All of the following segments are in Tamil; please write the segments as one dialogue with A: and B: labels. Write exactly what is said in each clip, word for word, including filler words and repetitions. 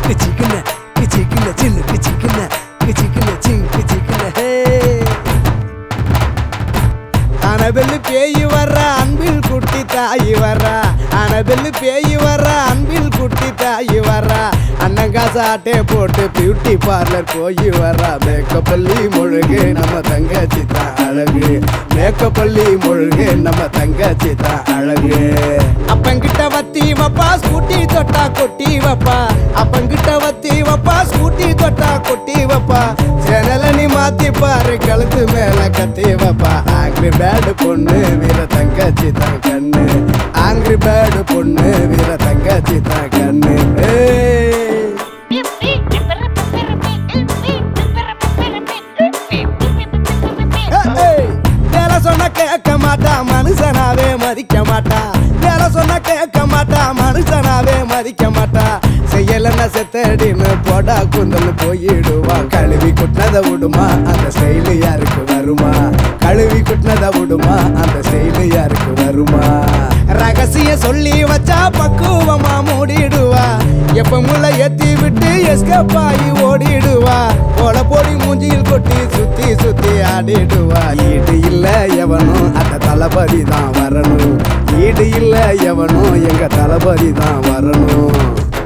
A: கிச்சிக்குன கிச்சிக்குன சின்ன கிச்சிக்குன கிச்சிக்குன சிங் கிச்சிக்குன ஹே அனபெல்லு பேய் வர்ற அன்பில் குட்டி தாய் வர்றா அனபெல்லு பேய் வர்ற அன்பில் குட்டி தாய் வர்றா அண்ணங்காசு ஆட்டே போட்டு பியூட்டி பார்லர் போய் வர்றா மேக்கப் பள்ளி முழுகு நம்ம தங்கச்சி தான் அழகு மேக்கப் பள்ளி முழுகு நம்ம தங்கச்சி தான் அழகு அப்பங்கிட்ட வத்தி வப்பா ஸ்கூட்டி தொட்டா கொட்டி வப்பா அப்பங்கிட்ட வத்தி வப்பா ஸ்கூட்டி தொட்டா கொட்டி வப்பா சேனல நீ மாத்தி பாரு கழுத்து மேல கத்தி வப்பா ஆங்கிரி பேடு பொண்ணு வீர தங்கச்சி தான் கண்ணு ஆங்கிரி பேடு பொண்ணு வீர தங்கச்சி தான் கண்ணு வேலை சொன்ன கேட்க மாட்டா மனுஷனாவே மதிக்க மாட்டா வேலை சொன்ன கேட்க மாட்டா மனுஷனாவே மதிக்க மாட்டா செய்யலன்னா செத்தடின்னு போடா குந்தல் போயிடுவா கழுவி குட்டினத விடுமா அந்த ஸ்டைலு யாருக்கு வருமா கழுவி குட்டினத விடுமா அந்த ஸ்டைலு யாருக்கு வருமா ரகசிய சொல்லி வச்சா பக்குவமா மூடிடுவா எப்ப முள்ள ஏத்தி விட்டு எஸ்கேப் ஆகி ஓடிடுவா போல போடி மூஞ்சியில் கொட்டி சுத்தி சுத்தி ஆடிடுவா ஈடு இல்ல எவனும் அந்த தளபதி தான் வரணும் ஈடு இல்ல எவனும் எங்க தளபதி தான் வரணும்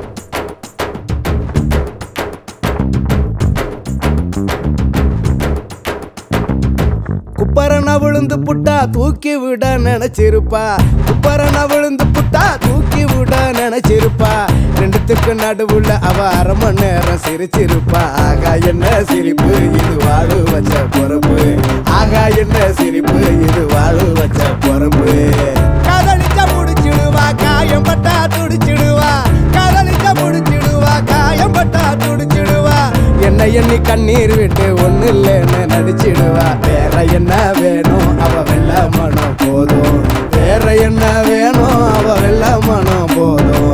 A: குப்பரன விழுந்து புட்டா தூக்கி விட நினைச்சிருப்பா குப்பரன விழுந்து புட்டா தூக்கி விட நினைச்சிருப்பா ரெண்டுத்துக்கு நடுவுல அவ அரை மணி நேரம் சிரிச்சிருப்பா ஆகா என்ன சிரிப்பு இது வாழு வச்ச பொறுப்பு ஆகா என்ன சிரிப்பு இது வாழு வச்ச பொறுப்பு காதலிச்சா முடிச்சிடுவா காயம் பட்டா துடிச்சிடுவா காதலிச்சா முடிச்சிடுவா காயம் பட்டா துடிச்சிடுவா என்ன எண்ணி கண்ணீர் விட்டு ஒண்ணு இல்லைன்னு நடிச்சிடுவா வேற என்ன வேணும் அவ வெள்ள மனம் போதும் வேற என்ன வேணும் அவ வெள்ள மனம் போதும்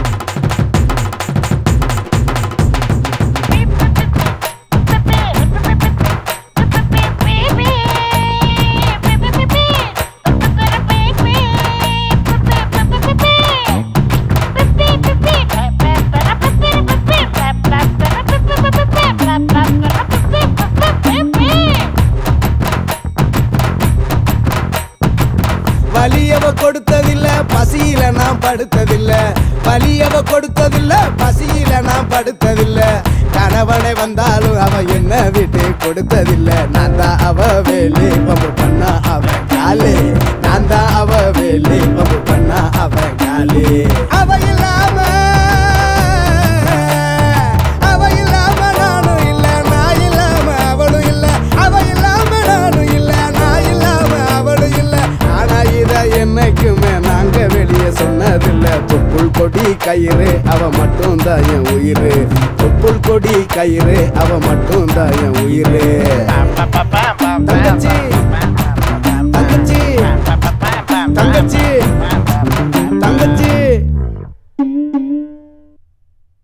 A: வலியவ கொடுத்ததில்ல பசியில நான் படுத்ததில்ல வலியவ கொடுத்ததில்ல பசியில நான் படுத்ததில்ல கணவனை வந்தாலும் அவ என்ன விட்டு கொடுத்ததில்ல நான் தான் அவ வேலி பம்பு பண்ணா அவன் காலே நான் தான் அவ வேலி பம்பு பண்ணா அவன் காலே அவ இல்லாம அவ இல்லாம நானும் இல்ல நான் இல்லாம அவளும் இல்ல அவ இல்லாம நானும் இல்ல நான் இல்லாம அவளும் இல்ல ஆனா இத என்னைக்குமே நாங்க வெளியே சொன்னதில்ல தொப்புள் கொடி கயிறு அவ மட்டும் தான் என் உயிரு தொப்புள் கொடி கயிறு அவ மட்டும் தான் என் உயிரு தங்கச்சி